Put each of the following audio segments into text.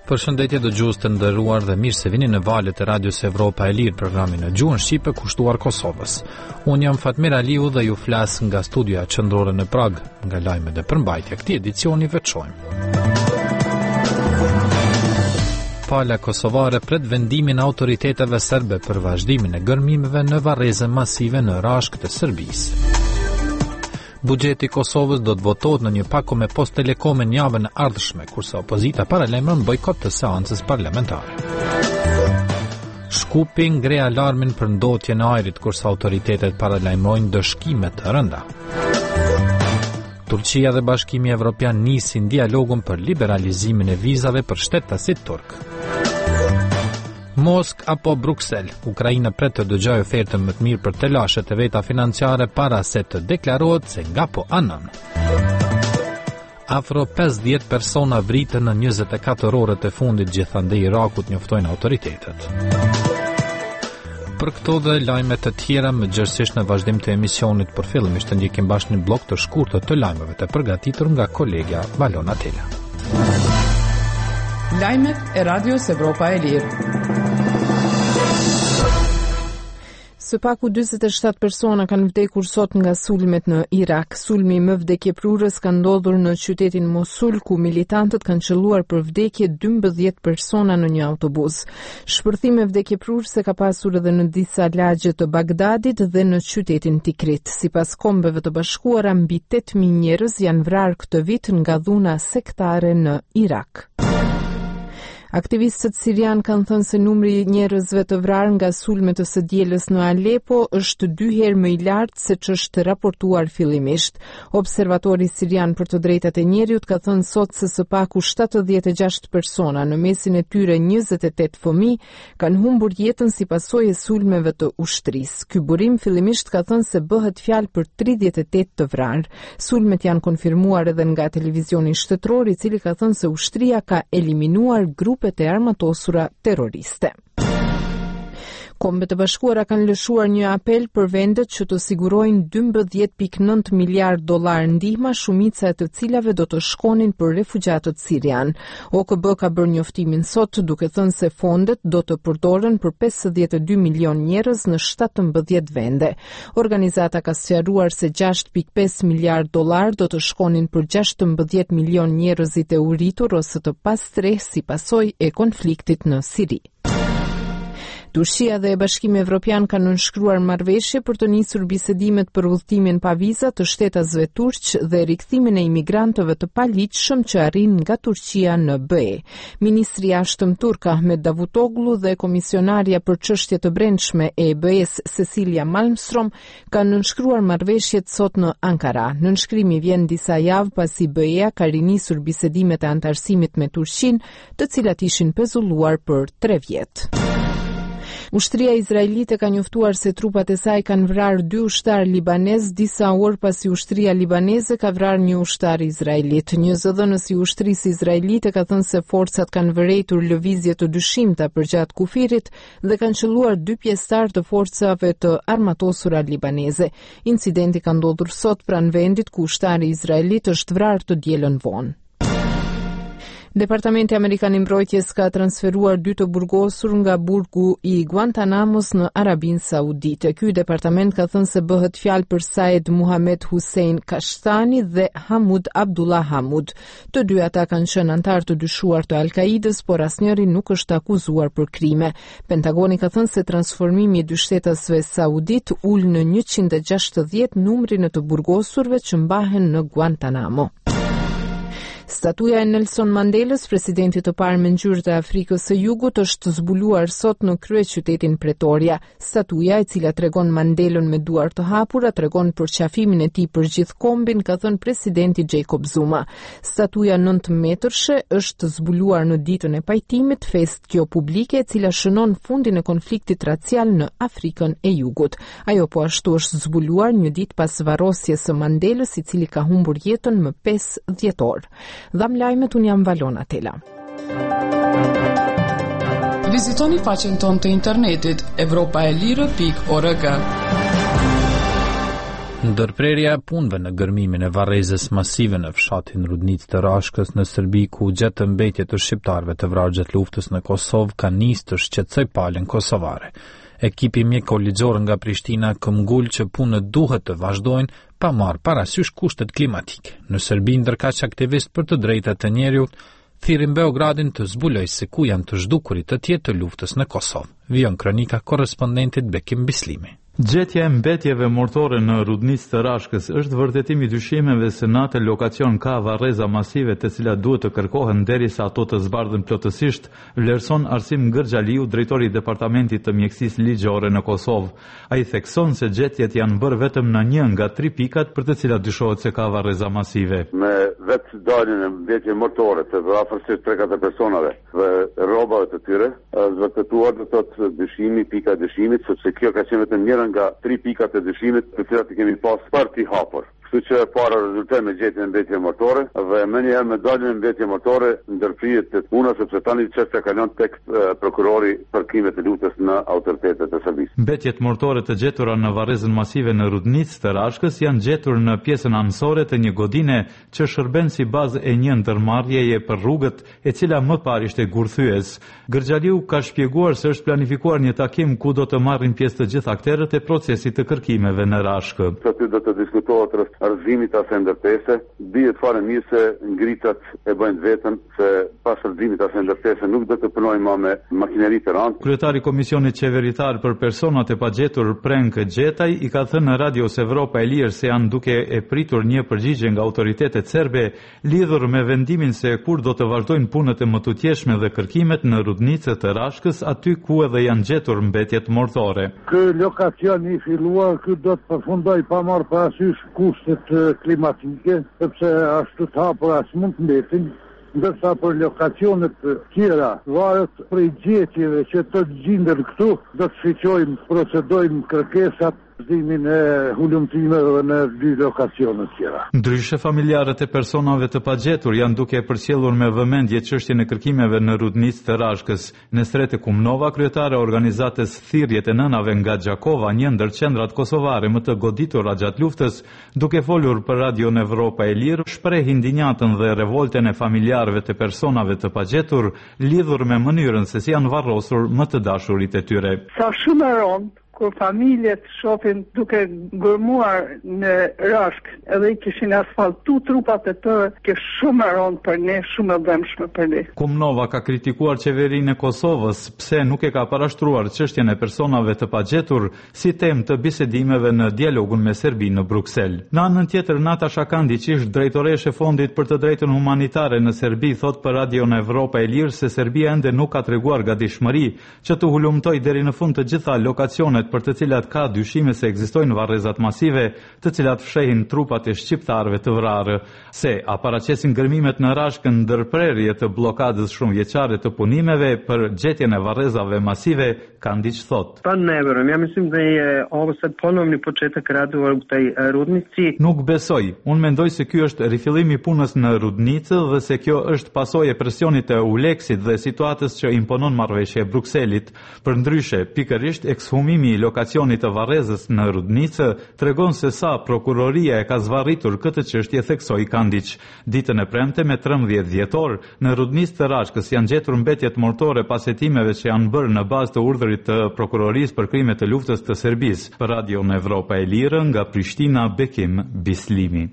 Përshëndetje dëgjues të nderuar dhe mirë se vini në valët e Radios Evropa e Lirë, programin në gjuhën shqipe kushtuar Kosovës. Unë jam Fatmir Aliu dhe ju flas nga studioja qendrore në Prag, nga lajmet e përmbajtja këtij edicioni veçojmë. Pala kosovare pret vendimin e autoriteteve serbe për vazhdimin e gërmimeve në varreze masive në rashk të Serbisë. Buxheti i Kosovës do të votohet në një pako me Post Telekome në javën e ardhshme, kurse opozita paralajmëron bojkot të seancës parlamentare. Shkupi ngre alarmin për ndotjen e ajrit, kurse autoritetet paralajmërojnë dëshkime të rënda. Turqia dhe Bashkimi Evropian nisin dialogun për liberalizimin e vizave për shtetasit turk. Mosk apo Bruksel, Ukraina pret të dëgjojë ofertën më të mirë për telashet e veta financiare para se të deklarohet se nga po anon. Afro 50 persona vritën në 24 orët e fundit, gjithandej Irakut njoftojnë autoritetet. Për këto dhe lajmet të tjera më gjërësisht në vazhdim të emisionit, për fillimisht të ndjekim bashkë një blok të shkurtër të lajmeve të përgatitur nga kolegja Valona Tela. Lajmet e Radios Evropa e Lirë. Së paku 47 persona kanë vdekur sot nga sulmet në Irak. Sulmi më vdekjeprurës ka ndodhur në qytetin Mosul, ku militantët kanë qelluar për vdekje 12 persona në një autobus. Shpërthime vdekjeprurëse ka pasur edhe në disa lagje të Bagdadit dhe në qytetin Tikrit. Sipas Kombeve të Bashkuara, mbi 8.000 njerëz janë vrarë këtë vit nga dhuna sektare në Irak. Aktivistët sirian kanë thënë se numri i njerëzve të vrarë nga sulmet të së dielës në Alepo është 2 herë më i lartë se ç'është raportuar fillimisht. Observatori sirian për të drejtat e njerëzit ka thënë sot se së paku 76 persona, në mesin e tyre 28 fëmijë, kanë humbur jetën si pasojë e sulmeve të ushtrisë. Ky burim fillimisht ka thënë se bëhet fjalë për 38 të vrarë. Sulmet janë konfirmuar edhe nga televizioni shtetëror, i cili ka thënë se ushtria ka eliminuar grupet e armatosura terroriste. Kombet e Bashkuara kanë lëshuar një apel për vendet që të sigurojnë 12.9 miliard dollar ndihma, shumica e të cilave do të shkonin për refugjatët sirian. OKB ka bërë njoftimin sot, duke thënë se fondet do të përdoren për 52 milion njerëz në 17 vende. Organizata ka sqaruar se 6.5 miliard dollar do të shkonin për 16 milion njerëzit e uritur ose të pastre si pasojë e konfliktit në Siri. Turqia dhe Bashkimi Evropian kanë nënshkruar marrëveshje për të nisur bisedimet për udhëtimin pa viza të shtetasve turq dhe rikthimin e imigrantëve të paligjshëm që arrin nga Turqia në BE. Ministri i Jashtëm turk Ahmet Davutoglu dhe komisionarja për çështje të brendshme e BE-s Cecilia Malmström kanë nënshkruar marrëveshjet sot në Ankara. Nënshkrimi vjen disa javë pasi BE-ja ka rinisur bisedimet e antarësimit me Turqinë, të cilat ishin pezulluar për 3 vjet. Ushtria izraelite ka njoftuar se trupat e saj kanë vrarë 2 ushtarë libanez disa orë pasi ushtria libaneze ka vrarë një ushtar izraelit. Një zëdhënës i ushtrisë izraelite ka thënë se forcat kanë vërejtur lëvizje të dyshimta përgjatë kufirit dhe kanë qelluar 2 pjesëtar të forcave të armatosura libaneze. Incidenti ka ndodhur sot pranë vendit ku ushtari izraelit është vrarë të dielën vonë. Departamenti Amerikan i Mbrojtjes ka transferuar 2 të burgosur nga burgu i Guantanamos në Arabinë Saudite. Ky departament ka thënë se bëhet fjalë për Saed Muhammad Hussein Kashtani dhe Hamud Abdullah Hamud. Të dy ata kanë qenë antar të dyshuar të Al-Qaidës, por asnjëri nuk është akuzuar për krime. Pentagoni ka thënë se transformimi i 2 shtetasve saudit ul në 160 numrin e të burgosurve që mbahen në Guantanamo. Statuja e Nelson Mandelës, presidentit të parë me ngjyrë të Afrikës së Jugut, është zbuluar sot në kryeqytetin Pretoria. Statuja, e cila tregon Mandelën me duar të hapura, tregon përqafimin e tij për gjithë kombin, ka thënë presidenti Jacob Zuma. Statuja 9 metërshe është zbuluar në ditën e pajtimit, festë kjo publike, e cila shënon fundin e konfliktit racial në Afrikën e Jugut. Ajo po ashtu është zbuluar një ditë pas varrosjes së Mandelës, i cili ka humbur jetën më 5 dhjetor. Dham lajmet, unë jam Valona Tela. Vizitoni faqen tonë të internetit evropaelire.org. Ndërprerja e punëve në gërmimin e varrezës masive në fshatin Rudnicë të Rashkës në Serbi, ku gjetë mbetje të shqiptarëve të vrarë gjatë luftës në Kosovë, ka nisë të shqetësoj palën kosovare. Ekipi mjekoligjor nga Prishtina këmbgul që punët duhet të vazhdojnë pa marrë parasysh kushtet klimatike. Në Serbi, ndërkaq aktivist për të drejtat e njerëzit thirrin Beogradin të zbulojë se ku janë të zhdukurit të tjerë të luftës në Kosovë. Vijon kronika korrespondentit Bekim Bislimi. Gjetja e mbetjeve mortore në Rudnicë të Rashkës është vërtetim i dyshimeve se në atë lokacion ka varreza masive të cilat duhet të kërkohen derisa ato të zbardhen plotësisht, vlerëson Arsim Gërgjaliu, drejtori i Departamentit të Mjekësisë Ligjore në Kosovë. Ai thekson se gjetjet janë bërë vetëm në 1 nga 3 pikat për të cilat dyshohet se ka varreza masive. Me vetë daljen e mbetje mortore të afërsisht 3-4 personave dhe rrobave të tyre, vërtetuar do thotë dyshimi, pika e dyshimit, sepse kjo ka qenë vetëm njëra nga 3 pikat e dyshimit të cilat i kemi pas për t'i hapur. Kështu që para rezulton me gjetjen e mbetje mortore dhe më njëherë me daljen e mbetje mortore ndërprihet të puna sepse tani çështja kalon tek prokurori për krimet e luftës në autoritetet e Serbisë. Mbetjet mortore të gjetura në varrezën masive në Rudnicë të Rashkës janë gjetur në pjesën anësore të një godine që shërben si bazë e një ndërmarrjeje për rrugët e cila më parë ishte gurthyes. Gërgjaliu ka shpjeguar se është planifikuar një takim ku do të marrin pjesë të gjithë aktorët e procesit të kërkimeve në Rashkë. Aty do të diskutohet rreth arsimit të asaj ndërtese, dihet fare mirë se ngritat e bëjnë vetën se pas arsimit të asaj ndërtese nuk do të punojmë më me makineri të rëndë. Kryetari i Komisionit Qeveritar për personat e pagjetur Prenk Gjetaj i ka thënë në Radios Evropa e Lirë se janë duke e pritur një përgjigje nga autoritetet serbe lidhur me vendimin se kur do të vazhdojnë punët e mëtutjeshme dhe kërkimet në Rudnicë të Rashkës, aty ku edhe janë gjetur mbetjet mortore. Ky lokacion i filluar ky do të përfundoj pa marrë parasysh kushtet klimatike, sepse ashtu të hapur as mund të mbetin, ndërsa për lokacionet tjera, varet prej gjetjeve që të gjenden këtu, do të shqyqojmë, procedojmë kërkesat vazhdimin e hulumtimeve në 2 lokacione tjera. Ndryshe, familjarët e personave të pagjetur janë duke përcjellur me vëmendje çështjen e kërkimeve në Rudnicë të Rashkës. Nesrete Kumnova, kryetare e organizatës Thirrjet e Nënave nga Gjakova, një ndër qendrat kosovare më të goditura gjatë luftës, duke folur për Radion Evropa e Lirë, shprehi ndinjatën dhe revolten e familjarëve të personave të pagjetur lidhur me mënyrën se si janë varrosur më të dashurit e tyre. Sa shumë e rëndë kur familjet shohin duke gërmuar në Rashk edhe i kishin asfaltu trupat e tërë, që shumë e rëndë për ne, shumë e dëmshme për ne. Kumnova ka kritikuar qeverinë e Kosovës pse nuk e ka parashtruar çështjen e personave të pagjetur si temë të bisedimeve në dialogun me Serbinë në Bruksel. Në anën tjetër, Natasha Kandić, drejtoreshe Fondit për të drejtën humanitare në Serbi, thot për Radion Evropa e Lirë se Serbia ende nuk ka treguar gatishmëri që të hulumtoj deri në fund të gjitha lokacionet për të cilat ka dyshime se ekzistojnë varrezat masive, të cilat fshehin trupat e shqiptarëve të vrarë, se a paraqesin gërmimet në Rashkë ndërprerje të blokadës shumëvjeçare të punimeve për gjetjen e varrezave masive, Kandić thot. Pa ne verujem, ja mislim da je ovo sad ponovni početak rada u tej rudnici. Nuk besoj. Unë mendoj se ky është rifillimi i punës në Rudnicë dhe se kjo është pasojë e presionit të Uleksit dhe situatës që imponon marrëveshja e Brukselit. Përndryshe, pikërisht ekshumimi i lokacionit të varrezës në Rudnicë tregon se sa prokuroria e ka zvarritur këtë çështje, theksoi Kandić. Ditën e premte me 13 dhjetor, në Rudnicë të Rashkës janë gjetur mbetjet mortore pas hetimeve që janë bërë në bazë të urdhrit të prokurorisë për krimet të luftës të Serbisë. Për Radion Evropa e Lirë nga Prishtina, Bekim Bislimi.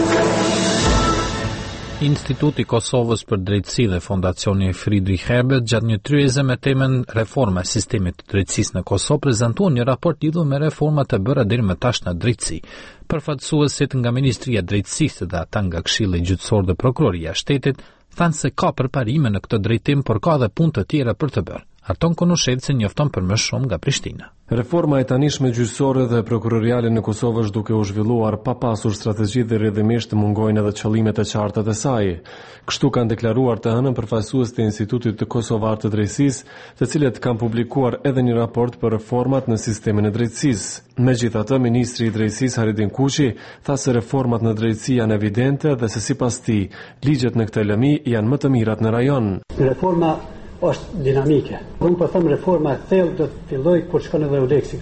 Instituti Kosovës për Drejtësi dhe Fondacioni Friedrich Herbert gjatë një tryeze me temën reforma e sistemit të drejtësisë në Kosovë prezantuan një raport lidhur me reformat e bëra deri më tash në drejtësi. Përfaqësuesit nga Ministria e Drejtësisë dhe ata nga Këshilli Gjyqësor dhe Prokuroria e Shtetit thanë se ka përparime në këtë drejtim, por ka edhe punë të tjera për të bërë. Arton Konushevci njofton për më shumë nga Prishtina. Reforma e tanishme gjyqësore dhe prokuroriale në Kosovë është duke u zhvilluar pa pasur strategji dhe rrjedhimisht mungojnë edhe qëllimet e qarta të saj. Kështu kanë deklaruar të hënën përfaqësues të Institutit të Kosovar të Drejtësisë, të cilët kanë publikuar edhe një raport për reformat në sistemin e drejtësisë. Megjithatë, ministri i Drejtësisë Haridin Kuqi tha se reformat në drejtësi janë evidente dhe se sipas tij, ligjet në këtë lëmi janë më të mirat në rajon. Reforma është dinamike. Unë po them reforma e thellë do të filloj kur shkon edhe Uleksi këtu.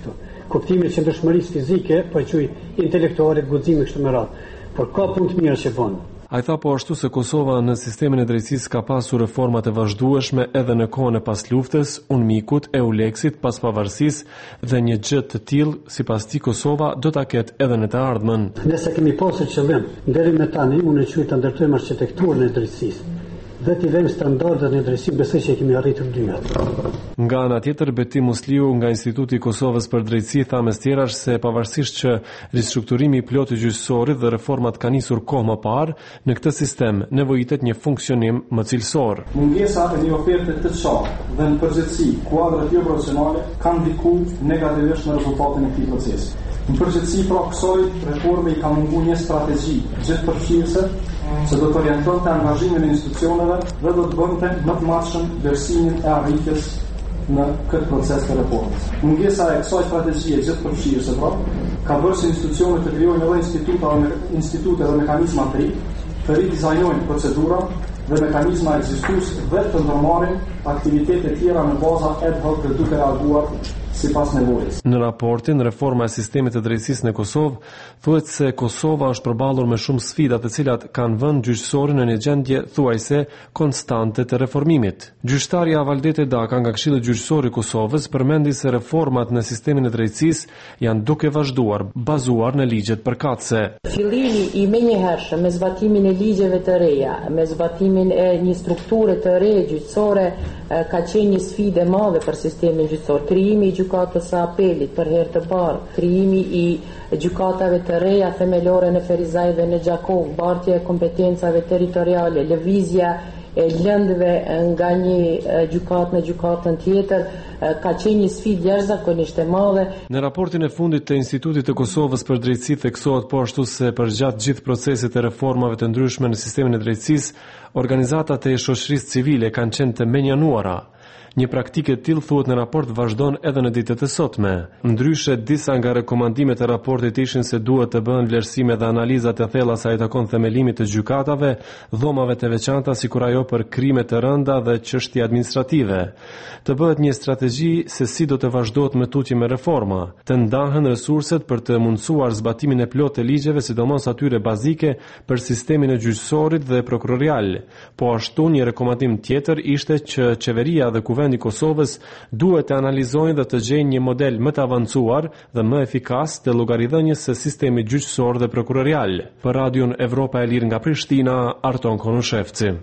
kuptimin e qëndrueshmërisë fizike, po e quaj intelektuale, guximi kështu me radhë. Por ka punë të mira që bën. Ai tha po ashtu se Kosova në sistemin e drejtësisë ka pasur reforma të vazhdueshme edhe në kohën e pas luftës, UNMIK-ut, EULEX-it, pas pavarësisë dhe një gjë të tillë sipas tij Kosova do ta ketë edhe në të ardhmen. Nëse kemi pasur qëllim deri më tani, unë e quaj ta ndërtojmë arkitekturën e drejtësisë. Dhe t'i vëmë standardet në drejtësi, besoj që kemi arritur dyja. Nga ana tjetër, Betim Musliu nga Instituti i Kosovës për Drejtësi tha mes tjerash se pavarësisht që ristrukturimi i plotë i gjyqësorit dhe reformat ka nisur kohë më parë, në këtë sistem nevojitet një funksionim më cilësor. Mungesa e një oferte të qartë dhe në përgjithësi kuadrat jo profesionale kanë ndikuar negativisht në rezultatin e këtij procesi. Në përgjithësi pra kësaj reforme i ka munguar një strategji gjithëpërfshirëse se do të orientonte angazhimin e institucioneve dhe do të bënte më të matshëm vlerësimin e arritjes në këtë proces të reformës. Mungesa e kësaj strategjie gjithëpërfshirëse pra ka bërë se institucionet të krijojnë edhe institute dhe mekanizma të ri, të ridizajnojnë procedura dhe mekanizma ekzistuese dhe të ndërmarrin aktivitete tjera në baza ad hoc për duke reaguar sipas nevojës. Në raportin Reforma e sistemit të drejtësisë në Kosovë, thuhet se Kosova është përballur me shumë sfida të cilat kanë vënë gjyqësorin në një gjendje thuajse konstante të reformimit. Gjyqtarja Valdete Daka nga Këshilli Gjyqësor i Kosovës përmendi se reformat në sistemin e drejtësisë janë duke vazhduar, bazuar në ligjet përkatëse. Fillimi i menjëhershëm me zbatimin e ligjeve të reja, me zbatimin e një strukture të re gjyqësore ka qenë një sfidë e madhe për sistemin gjyqësor. Krijimi i gjykatës së apelit për herë të parë, krijimi i gjykatave të reja themelore në Ferizaj dhe në Gjakov, bartja e kompetencave territoriale, lëvizja e lëndëve nga një gjykatë në gjykatën tjetër, ka qenë një sfidë jashtëzakonisht e madhe. Në raportin e fundit të Institutit të Kosovës për Drejtësi theksohet po ashtu se përgjatë gjithë procesit të reformave të ndryshme në sistemin e drejtësisë, organizatat e shoqërisë civile kanë qenë të menjanuara. Një praktike e tillë thuhet në raport vazhdon edhe në ditët e sotme. Ndryshe, disa nga rekomandimet e raportit ishin se duhet të bëhen vlerësime dhe analiza të thella sa i takon themelimit të gjykatave, dhomave të veçanta sikur ajo për krime të rënda dhe çështje administrative. Të bëhet një strategji se si do të vazhdohet me tutje me reforma, të ndahen resurset për të mundësuar zbatimin e plotë të ligjeve, sidomos atyre bazike për sistemin e gjyqësorit dhe prokurorial. Po ashtu një rekomandim tjetër ishte që qeveria dhe Kuvendi i Kosovës duhet të analizojnë dhe të gjejnë një model më të avancuar dhe më efikas të llogaridhënies së sistemit gjyqësor dhe prokurorial. Për Radion Evropa e Lirë nga Prishtina, Arton Konushevci.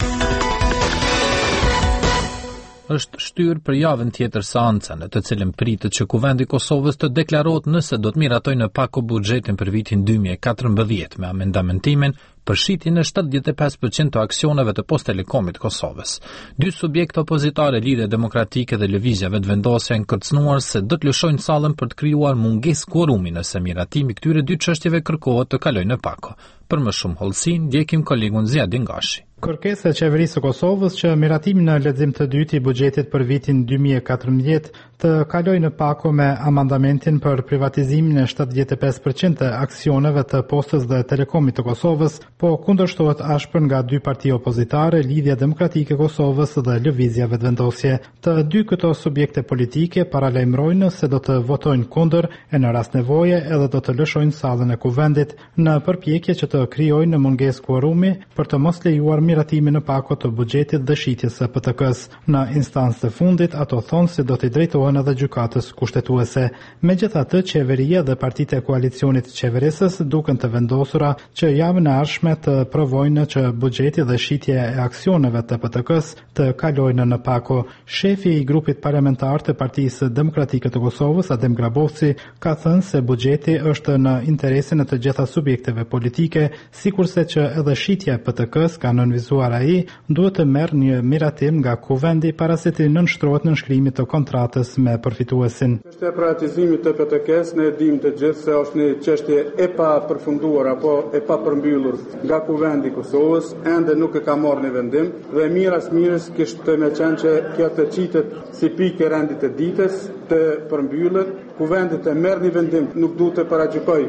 Është shtyrë për javën tjetër seanca në të cilën pritet që Kuvendi i Kosovës të deklarohet nëse do të miratojë në pako buxhetin për vitin 2014 me amendamentimin për shitjen e 75% të aksioneve të Post Telekomit Kosovës. Dy subjekte opozitare, Lidhja Demokratike dhe Lëvizja Vetëvendosje, janë kërcënuar se do të lëshojnë sallën për të krijuar mungesë kuorumi nëse miratimi këtyre dy çështjeve kërkohet të kalojë në pako. Për më shumë hollësi, ndjekim kolegun Ziadin Gashi. Kërkesa e qeverisë së Kosovës që miratimin në lexim të dytë i buxhetit për vitin 2014 të kalojë në pako me amandamentin për privatizimin e 75% të aksioneve të Postës dhe Telekomit të Kosovës, po kundërshtohet ashpër nga dy parti opozitare, Lidhja Demokratike e Kosovës dhe Lëvizja Vetëvendosje. Të dy këto subjekte politike paralajmërojnë se do të votojnë kundër e në rast nevoje edhe do të lëshojnë sallën e kuvendit në përpjekje që të krijojnë mungesë kuorumi për të mos lejuar miratimin në pako të buxhetit dhe shitjes së PTK-s. Në instancë të fundit, ato thonë se do t'i drejtohen edhe gjykatës kushtetuese. Megjithatë, qeveria dhe partitë e koalicionit qeverisës duken të vendosura që javën e ardhshme të provojnë që buxheti dhe shitja e aksioneve të PTK-s të kalojnë në pako. Shefi i grupit parlamentar të Partisë Demokratike të Kosovës, Adem Grabovci, ka thënë se buxheti është në interesin e të gjitha subjekteve politike, sikurse që edhe shitja e PTK-s ka nënvizuar ai, duhet të merr një miratim nga kuvendi para se të nënshtrohet në shkrimin të kontratës me përfituesin. Çështja e privatizimit të PTK-s ne dimë të gjithë se është një çështje e pa përfunduar apo e pa përmbyllur nga kuvendi i Kosovës, ende nuk e ka marrë një vendim dhe miras kishte më qenë që kjo të qitet si pikë e rendit të ditës të përmbyllet, kuvendi të merr një vendim, nuk duhet të paragjykoj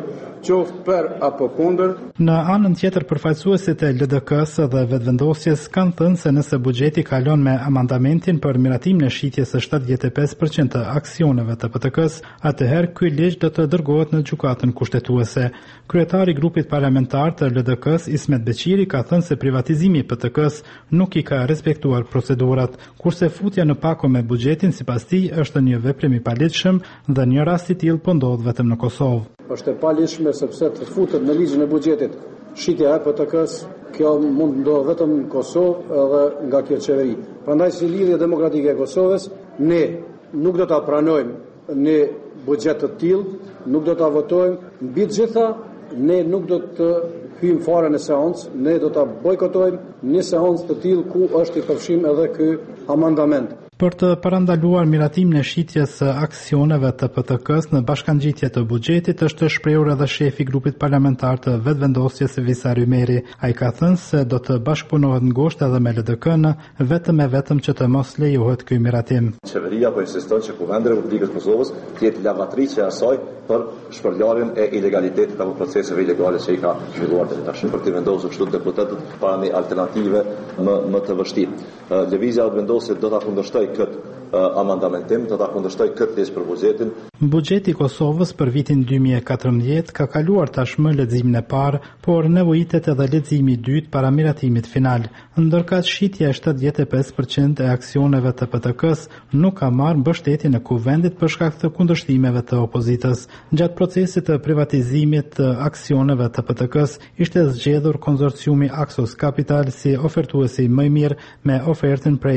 qoftë për apo kundër. Në anën tjetër, përfaqësuesit e LDK-s dhe vetëvendosjes kanë thënë se nëse buxheti kalon me amandamentin për miratimin e shitjes së 75% të aksioneve të PTK-s, atëherë ky ligj do të dërgohet në gjykatën kushtetuese. Kryetari i grupit parlamentar të LDK-s, Ismet Beqiri, ka thënë se privatizimi i PTK-s nuk i ka respektuar procedurat, kurse futja në pako me buxhetin sipas tij është një veprim i paligjshëm dhe një rast i tillë po ndodh vetëm në Kosovë. Është e paligjshme sepse të futet në ligjin e buxhetit shitja e PTK-s, kjo mund ndodh vetëm në Kosovë edhe nga kjo qeveri. Prandaj si Lidhja Demokratike e Kosovës, ne nuk do ta pranojmë në buxhet të tillë, nuk do ta votojmë, mbi të gjitha ne nuk do të hyjmë fare në seancë, ne do ta bojkotojmë një seancë të tillë ku është i përfshim edhe ky amandament. Për të parandaluar miratimin e shitjes së aksioneve të PTK-s në bashkangjitje të buxhetit, është shprehur edhe shefi i grupit parlamentar të vetëvendosjes Visar Ymeri. Ai ka thënë se do të bashkëpunohet ngushtë edhe me LDK-n, vetëm që të mos lejohet ky miratim. Qeveria po insiston që Kuvendi i Republikës Kosovës të jetë lavatriçe e saj për shpërndarjen e ilegalitetit apo proceseve ilegale që i ka zhvilluar deri tash. Për të vendosur kështu deputetët para një alternative më të vështirë. Lëvizja e vendosit do ta kundërshtoj këtë amandamentim, do ta kundërshtoj këtë ligj për buxhetin. Buxheti i Kosovës për vitin 2014 ka kaluar tashmë leximin e parë, por nevojitet edhe leximi i dytë para miratimit final. Ndërkësh shitja e 75% e aksioneve të PTK-s nuk ka marrë mbështetjen e Kuvendit për shkak të kundërshtimeve të opozitës. Gjatë procesit të privatizimit të aksioneve të PTK-s ishte zgjedhur konsorciumi Axos Capital si ofertuesi më i mirë me ofertën prej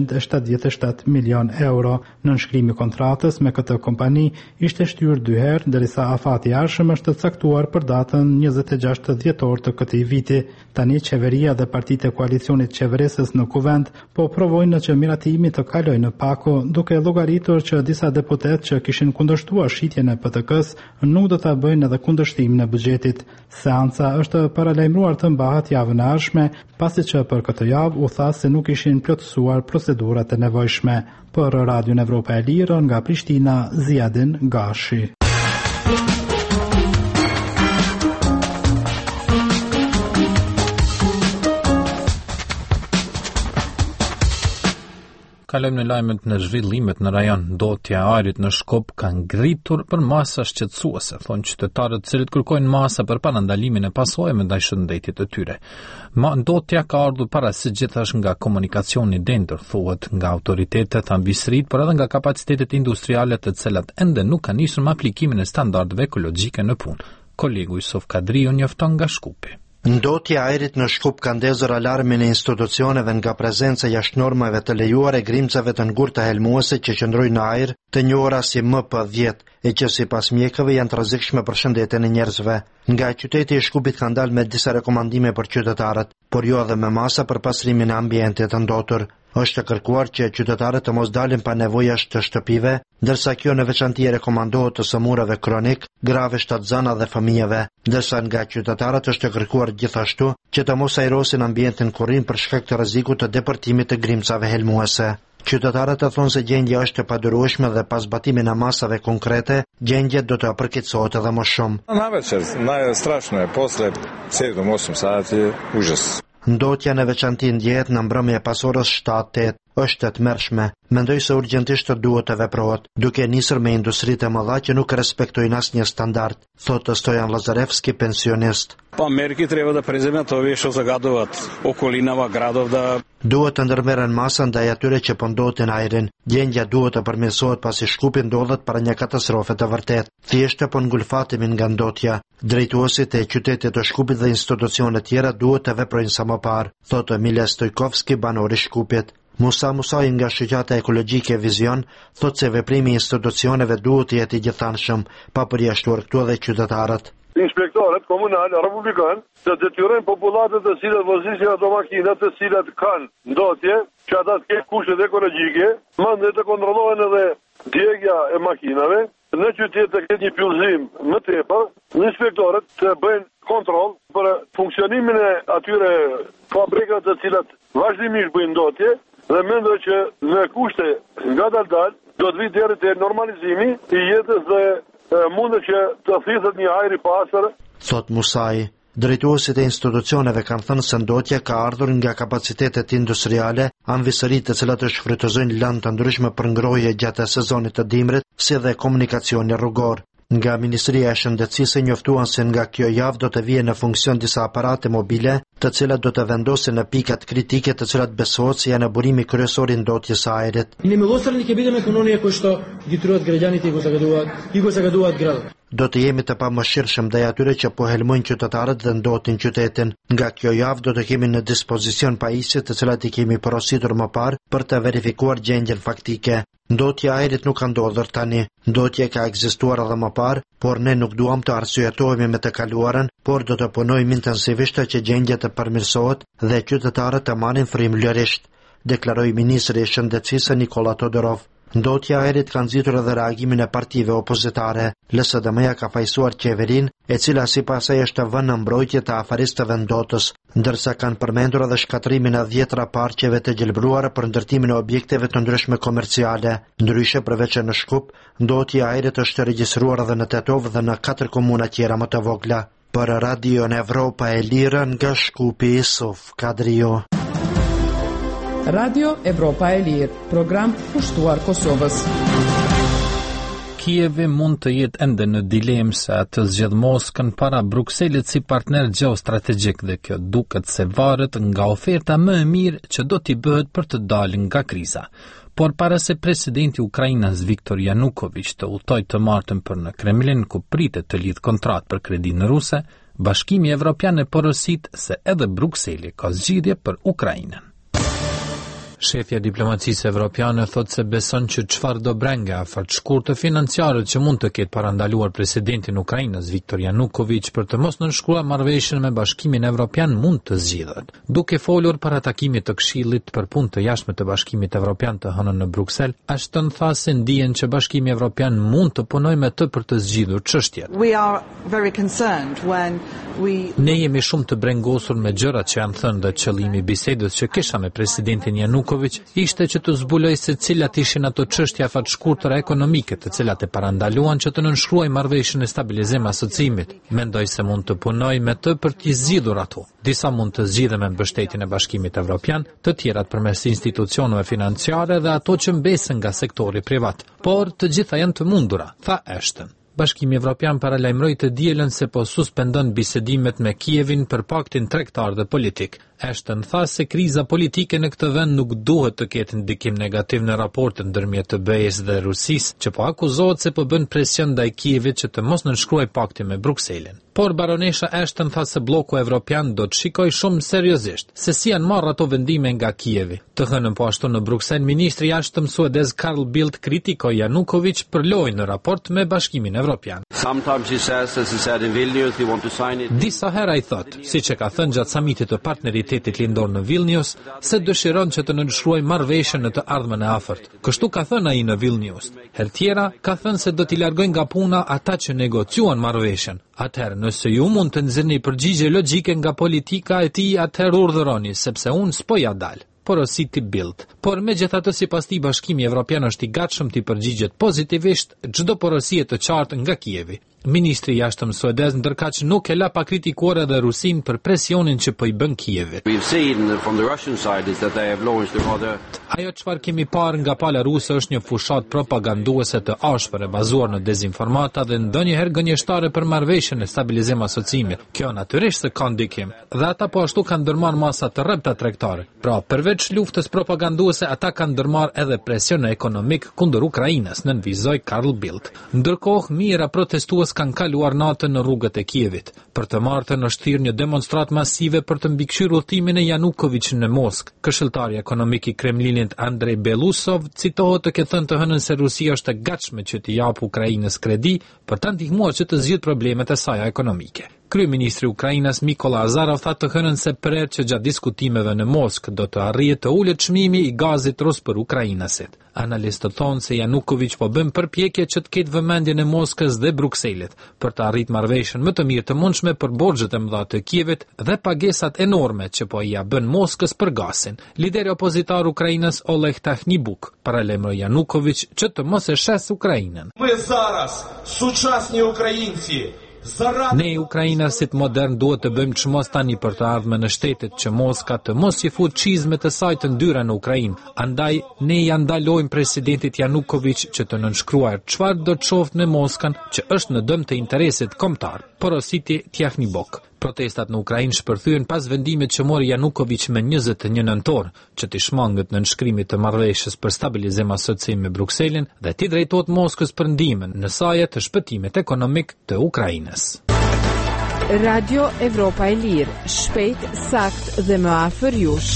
277 milion euro. Në nënshkrimi i kontratës me këtë kompani ishte shtyrë 2 herë, derisa afati i ardhshëm është caktuar për datën 26 dhjetor të këtij viti. Tani qeveria dhe partitë e koalicionit qeverisës në Kuvend po provojnë që miratimi të kalojë në pako, duke llogaritur që disa deputet që kishin kundërshtuar shitjen e PTK-s nuk do ta bëjnë edhe kundërshtimin e buxhetit. Seanca është paralajmëruar të mbahet javën e ardhshme, pasi që për këtë javë u tha se nuk ishin plotësuar procedurat e nevojshme. Për Radion Evropa e Lirë nga Prishtina, Ziadin Gashi. Kalojmë në lajmet në zhvillimet në rajon. Ndotja e ajrit në Shkop ka ngritur për masa shqetësuese, thonë qytetarët cilët kërkojnë masa për parandalimin e pasojave ndaj shëndetit të tyre. Ndotja ka ardhur para së gjithash nga komunikacioni i dendur, thuhet nga autoritetet ambisrit, por edhe nga kapacitetet industriale të cilat ende nuk kanë nisur me aplikimin e standardeve ekologjike në punë. Kolegu Yusuf Kadriu njofton nga Shkupi. Ndotja e ajrit në Shkup ka ndezur alarmin e institucioneve nga prezenca jashtë normave të lejuara e grimcave të ngurta helmuese që qëndrojnë në ajër, të njohura si MP10, e që sipas mjekëve janë të rrezikshme për shëndetin e njerëzve. Nga qyteti i Shkupit kanë dalë me disa rekomandime për qytetarët, por jo edhe me masa për pastrimin e ambientit të ndotur. Është kërkuar që qytetarët të mos dalin pa nevojë jashtë të shtëpive, ndërsa kjo në veçanti rekomandohet të sëmurave kronik, grave shtatzana dhe fëmijëve, ndërsa nga qytetarët është kërkuar gjithashtu që të mos ajrosin ambientin kurrim për shkak të rrezikut të depërtimit të grimcave helmuese. Qytetarët e thonë se gjendja është e padurueshme dhe pas batimin e masave konkrete, gjendjet do të përkeqësohet edhe më shumë. Strašno je, posle 7-8 sati, užas. Ndotja në veçanti ndjehet në mbrëmje pas orës 7-8, është e tmerrshme. Mendoj se urgjentisht duhet të veprohet, duke nisur me industritë e mëdha që nuk respektojnë asnjë standard, thotë Stojan Lazarevski, pensionist. Pa merki treba da prezentove što zagadovat okolinama gradov da duhet të ndërmerren masa ndaj atyre që po ndotin ajrin. Gjendja duhet të përmirësohet pasi Shkupi ndodhet para një katastrofe të vërtetë. Thjesht po ngulfatemi nga ndotja. Drejtuesit e qytetit të Shkupit dhe institucionet tjera duhet të veprojnë sa më parë, thotë Emilia Stojkovski, banori Shkupit. Musa Musaj nga shoqata ekologjike Vizion thotë se veprimi i institucioneve duhet të jetë i gjithanshëm, pa përjashtuar këtu edhe qytetarët. Inspektorët komunal republikan të detyrojnë popullatët të cilët vozisin ato makina të cilat kanë ndotje, që ata të kenë kushtet ekologjike, mande të kontrollohen edhe djegja e makinave, në qytet të ketë një pyllëzim më tepër, inspektorët të bëjnë kontroll për funksionimin e atyre fabrikave të cilat vazhdimisht bëjnë ndotje, dhe mendoj që në kushte nga dal do të vijë deri te normalizimi i jetës dhe mundet që të thithet një ajër i pastër. Thot Musai. Drejtuesit e institucioneve kanë thënë se ndotja ka ardhur nga kapacitetet industriale, anvisërit të cilat shfrytëzojnë lëndë të ndryshme për ngrohje gjatë sezonit të dimrit, si dhe komunikacioni rrugor. Nga Ministria e Shëndetësisë njoftuan se nga kjo javë do të vijë në funksion disa aparate mobile, të cilat do të vendosin në pikat kritike të cilat besohet se janë burimi kryesor i ndotjes së ajrit. Do të jemi të pamëshirshëm ndaj atyre që po helmojnë qytetarët dhe ndotin qytetin. Nga kjo javë do të kemi në dispozicion pajisje të cilat i kemi porositur më parë për të verifikuar gjendjen faktike. Ndotja e ajrit nuk ka ndodhur tani. Ndotja ka ekzistuar edhe më parë, por ne nuk duam të arsyetohemi me të kaluarën, por do të punojmë intensivisht që gjendja të përmirësohet dhe qytetarët të marrin frymëlërisht, deklaroi ministri i Shëndetësisë Nikola Todorov. Ndotja e ajrit ka nxitur edhe reagimin e partive opozitare. LSDM-ja ka fajsuar qeverinë, e cila sipas saj është vënë në mbrojtje të afaristëve ndotës, ndërsa kanë përmendur edhe shkatrimin e 10 parqeve të gjelbruara për ndërtimin e objekteve të ndryshme komerciale. Ndryshe, përveç në Shkup, ndotja e ajrit është regjistruar edhe në Tetov dhe në 4 komuna tjera më të vogla. Për Radio Evropa e Lirë nga Shkupi, Isuf Kadrio. Radio Evropa e Lirë, program pushtuar Kosovës. Kijevi mund të jetë ende në dilemë se të zgjedh Moskën para Brukselit si partner gjeostrategjik dhe kjo duket se varet nga oferta më e mirë që do t'i bëhet për të dalë nga kriza. Por para se presidenti Ukrainas Viktor Yanukovych të udhtoj të martën për në Kremlin ku pritet të lidh kontratë për kredinë ruse, Bashkimi Evropian e porosit se edhe Brukseli ka zgjidhje për Ukrainën. Shefja diplomacisë evropiane thot se beson që çfarë do brenge afat shkurtë financiare që mund të ketë parandaluar presidentin Ukrainës Viktor Yanukovych për të mos nënshkruar marrëveshjen me Bashkimin Evropian mund të zgjidhet. Duke folur para takimit të Këshillit për punë të jashtme të Bashkimit Evropian të hënën në Bruksel, Ashton tha se ndihen që Bashkimi Evropian mund të punojë me të për të zgjidhur çështjet. Ne jemi shumë të brengosur me gjërat që janë thënë dhe qëllimi i bisedës që kisha me presidentin Yanukovych ishte që të zbuloj se cilat ishin ato çështje afatshkurtëra ekonomike të cilat e parandaluan që të nënshkruajë marrëveshjen e stabilizim asociimit. Mendoj se mund të punoj me të për t'i zgjidhur ato. Disa mund të zgjidhen me mbështetjen e Bashkimit Evropian, të tjerat përmes institucioneve financiare dhe ato që mbesen nga sektori privat. Por të gjitha janë të mundura, tha Ashton. Bashkimi Evropian paralajmëroi të dielën se po suspendon bisedimet me Kievin për paktin tregtar dhe politik. Ashton tha se kriza politike në këtë vend nuk duhet të ketë ndikim negativ në raportet ndërmjet të BE-s dhe Rusisë, që po akuzohet se po bën presion ndaj Kievit që të mos nënshkruajë paktin me Brukselin. Por baronesha Ashton tha se bloku evropian do të shikojë shumë seriozisht se si janë marrë ato vendime nga Kievi. Të hënën po ashtu në Bruksel, ministri i jashtëm suedez Carl Bildt kritikoi Yanukovych për lojën në raport me Bashkimin Evropian. Disa herë ai thot, siç e ka thënë gjatë samitit të partneritetit lindor në Vilnius, se dëshiron që të nënshkruajë marrëveshjen në të ardhmen e afërt. Kështu ka thënë ai në Vilnius. Herë tjera ka thënë se do t'i largojnë nga puna ata që negociuan marrëveshjen. Atëherë, nëse ju mund të nxjerrni përgjigje logjike nga politika e tij, atëherë urdhëroni, sepse unë s'po ja dal. Porositi Bildt. Por megjithatë sipas tij Bashkimi Evropian është i gatshëm të përgjigjet pozitivisht çdo porosie të qartë nga Kievi. Ministri i jashtëm suedez ndërkaq nuk e la pa kritikuar edhe Rusinë për presionin që po i bën Kievit. Ajo çfarë kemi parë nga pala ruse është një fushat propaganduese të ashpër e bazuar në dezinformata dhe ndonjëherë gënjeshtare për marrëveshjen e stabilizim asociimit. Kjo natyrisht se ka ndikim, dhe ata po ashtu kanë ndërmarrë masa të rrepta tregtare. Pra, përveç luftës propaganduese, ata kanë ndërmarrë edhe presion ekonomik kundër Ukrainës, nënvizoi Carl Bildt. Ndërkohë, mijëra protestues kanë kaluar natën në rrugët e Kievit. Për të martën është thirrur një demonstrat masive për të mbikëqyrë udhëtimin e Yanukovychit në Moskë. Këshilltari ekonomik i Kremlinit Andrei Belousov citohet të ketë thënë të hënën se Rusia është e gatshme që t'i japë Ukrainës kredi për ta ndihmuar që të zgjidhë problemet e saj ekonomike. Kryeministri i Ukrainës Mykola Azarov tha të hënën se prerë që gjatë diskutimeve në Moskë do të arrihet të ulet çmimi i gazit rus për ukrainasit. Analistët thonë se Janukovic po bën përpjekje që të ketë vëmendjen e Moskës dhe Brukselit për të arritur marrëveshjen më të mirë të mundshme për borxhet e mëdha të Kievit dhe pagesat enorme që po ia bën Moskës për gazin. Lideri opozitar Ukrainës Oleg Takhnibuk paralajmëroi Janukovic që të mos e shes Ukrainën. Ne ukrainasit modern duhet të bëjmë çmos tani për të ardhmen në shtetet që Moska të mos i fut çizmet e saj të ndyra në Ukrainë. Andaj ne ja ndalojmë presidentit Janukovic që të nënshkruajë çfarë do të qoftë me Moskën që është në dëm të interesit kombëtar. Porositi Takhnibuk. Protestat në Ukrainë shpërthyen pas vendimit që mori Janukovic me 21 nëntor, që t'i shmangët në nënshkrimit të marrëveshjes për stabilizim asocim me Brukselin dhe t'i drejtohet Moskës për ndihmën në saje të shpëtimit ekonomik të Ukrainës. Radio Evropa e Lirë, shpejt, sakt dhe më afër jush.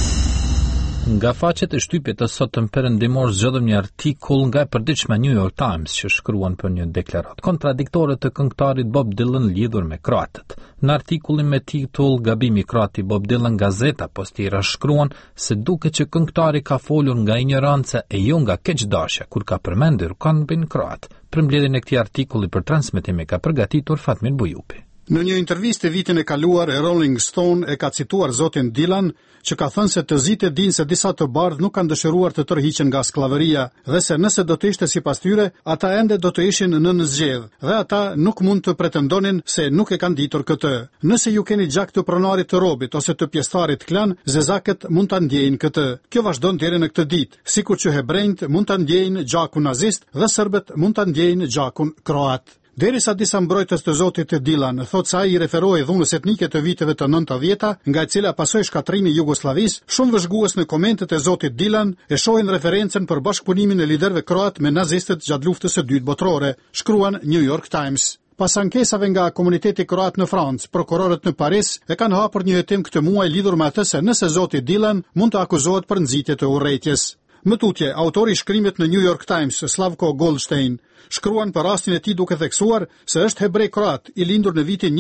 Nga faqet e shtypit të sotëm perëndimor zgjodhëm një artikull nga e përditshme New York Times që shkruan për një deklaratë kontradiktore të këngëtarit Bob Dylan lidhur me kroatët. Në artikullin me titull Gabimi kroati Bob Dylan, gazeta Postira shkruan se duket që këngëtari ka folur nga ignoranca e jo nga keqdashja kur ka përmendur këngën kroat. Për mbledhjen e këtij artikulli për transmetim e ka përgatitur Fatmir Bujupi. Në një intervistë vitin e kaluar, Rolling Stone e ka cituar zotin Dylan, që ka thënë se të zitë dinë se disa të bardhë nuk kanë dëshiruar të tërhiqen nga skllavëria dhe se nëse do të ishte sipas tyre, ata ende do të ishin në zgjedhje dhe ata nuk mund të pretendonin se nuk e kanë ditur këtë. Nëse ju keni gjak të pronarit të robit ose të pjesëtarit klan, zezakët mund ta ndjejnë këtë. Kjo vazhdon deri në këtë ditë, sikur që hebrejt mund ta ndjejnë gjakun nazist dhe serbët mund ta ndjejnë gjakun kroat. Derisa disa mbrojtës të zotit Dylan thotë se ai i referohej dhunës etnike të viteve të 90-ta, nga e cila pasoi shkatrimi i Jugosllavisë, shumë vëzhgues në komentet e zotit Dylan e shohin referencën për bashkëpunimin e liderëve kroat me nazistët gjatë luftës së dytë botërore, shkruan New York Times. Pas ankesave nga komuniteti kroat në Francë, prokurorët në Paris e kanë hapur një hetim këtë muaj lidhur me atë se nëse zoti Dylan mund të akuzohet për nxitje të urrëties. Më tutje, autori i shkrimit në New York Times, Slavko Goldstein, shkruan për rastin e tij duke theksuar se është hebrej kroat i lindur në vitin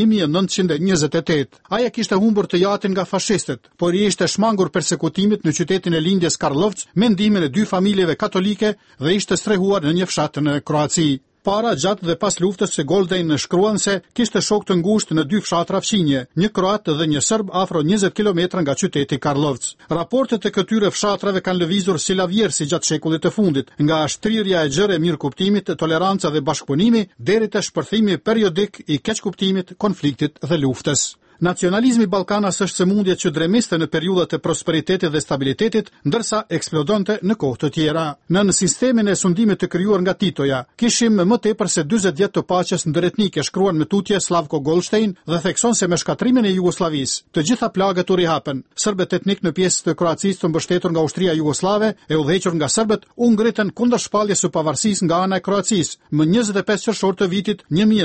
1928. Ai kishte humbur të jatin nga fashistët, por i ishte shmangur persekutimit në qytetin e lindjes Karlovc me ndihmën e dy familjeve katolike dhe ishte strehuar në një fshat në Kroaci. Para, gjatë dhe pas luftës së Goldstein shkruan se kishte shok të ngushtë në dy fshatra fqinje, një kroat dhe një serb afro 20 km nga qyteti Karlovc. Raportet e këtyre fshatrave kanë lëvizur si lavjersi gjatë shekullit të fundit, nga shtrirja e gjerë e mirëkuptimit, toleranca dhe bashkëpunimi deri te shpërthimi periodik i keqkuptimit, konfliktit dhe luftës. Nacionalizmi Ballkanas është sëmundje që dremiste në periudhat e prosperitetit dhe stabilitetit, ndërsa eksplodonte në kohë të tjera. Në sistemin e sundimit të krijuar nga Titoja, kishim më tepër se 40 vjet të paqes ndëretnike, shkruan me tutje Slavko Goldstein dhe thekson se me shkatrimin e Jugosllavisë, të gjitha plagët u rihapen. Serbët etnik në pjesë të Kroacisë të mbështetur nga ushtria jugoslave e udhëhequr nga serbët u ngritën kundër shpalljes së pavarësisë nga ana e Kroacisë më 25 qershor të vitit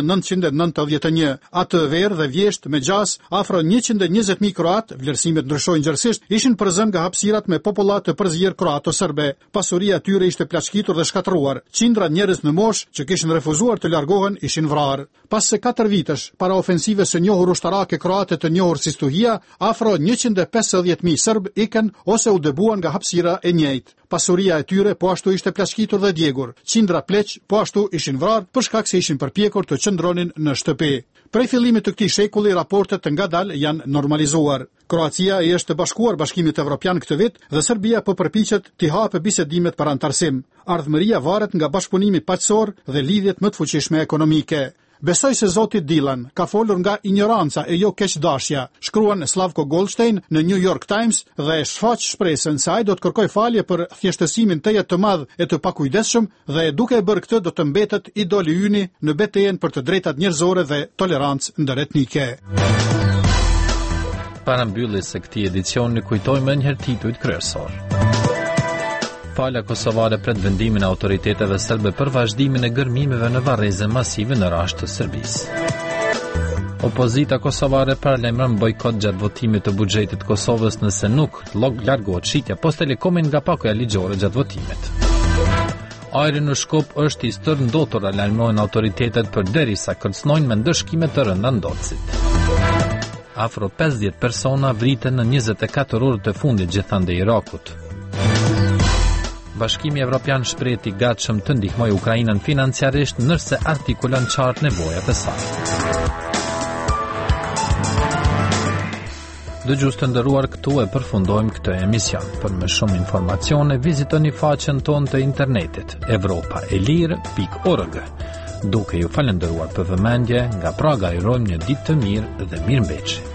1991. Atë verë dhe vjesht me gjas afro 120.000 kroat, vlerësimet ndryshojnë gjërësisht, ishin përzën nga hapësirat me popullat të përzjer kroato-serbe. Pasuria tyre ishte plaçkitur dhe shkatruar. Qindra njerëz në moshë që kishin refuzuar të largohen ishin vrarë. Pas se 4 vitesh, para ofensives së njohur ushtarake kroate të njohur si Stuhia, afro 150.000 serb ikën ose u dëbuan nga hapësira e njëjtë. Pasuria e tyre po ashtu ishte plaçkitur dhe djegur. Qindra pleq po ashtu ishin vrarë për shkak se ishin përpjekur të qëndronin në shtëpi. Prej fillimit të këtij shekulli, raportet ngadalë janë normalizuar. Kroacia i është bashkuar Bashkimit Evropian këtë vit dhe Serbia po përpiqet t'i hapë bisedimet për antarësim. Ardhmëria varet nga bashkëpunimi paqësor dhe lidhjet më të fuqishme ekonomike. Besoj se zoti Dylan ka folur nga ignoranca e jo keqdashja, shkruan Slavko Goldstein në New York Times dhe shfaq shpresën se ai do të kërkojë falje për thjeshtësimin të jetë të madh e të pakujdesshëm dhe duke e bërë këtë do të mbetet idol i yni në betejën për të drejtat njerëzore dhe tolerancë ndëretnike. Para mbylljes së këtij edicioni kujtojmë një herë titujt kryesor. Pala kosovare pret vendimin e autoriteteve serbe për vazhdimin e gërmimeve në varreze masive në rasht të Serbisë. Opozita kosovare paralajmëron bojkot gjatë votimit të buxhetit të Kosovës nëse nuk largohet shitja post telekomin nga pakoja ligjore gjatë votimit. Ajri në Shkup është i stërndotur, alarmojnë autoritetet përderisa kërcënojnë me ndëshkime të rënda ndotësit. Afro 50 persona vriten në 24 orët e fundit gjithandej Irakut. Bashkimi Evropian shpreh i gatshëm të ndihmojë Ukrainën financiarisht nëse artikulon qartë nevojat e saj. Dëgjues të nderuar, këtu e përfundojmë këtë emision. Për më shumë informacione vizitoni faqen tonë të internetit evropaelir.org. Duke ju falendëruar për vëmendje, nga Praga ju urojmë një ditë të mirë dhe mirëmbëjtje.